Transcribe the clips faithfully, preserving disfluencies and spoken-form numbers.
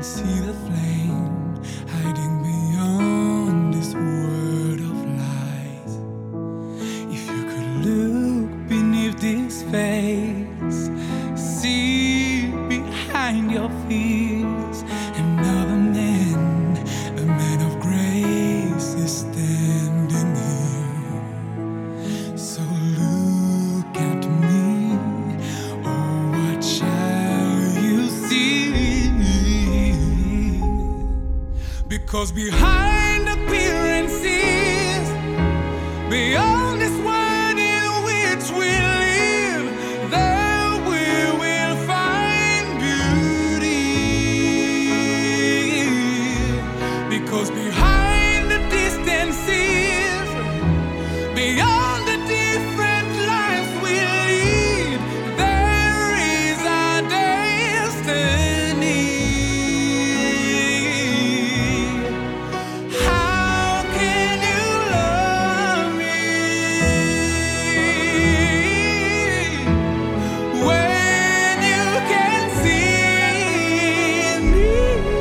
see the flame hiding beyond this world of lies. If you could look beneath this face, see behind your fears, another man, a man of grace is standing here. So look at me, oh, what shall you see? Because behind appearances, beyond this world in which we live, there we will find beauty. Because behind the distances, beyond the different lives we lead, there is our destiny. How can you love me when you can see me?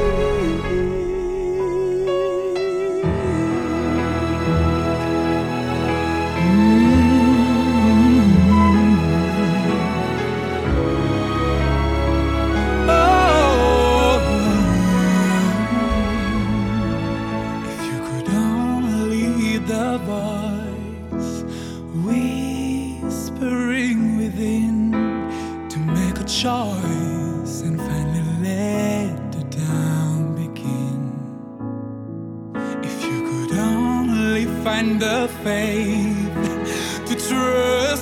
Oh, if you could only hear the voice whispering within to make a choice and finally let the down begin. If you could only find the faith to trust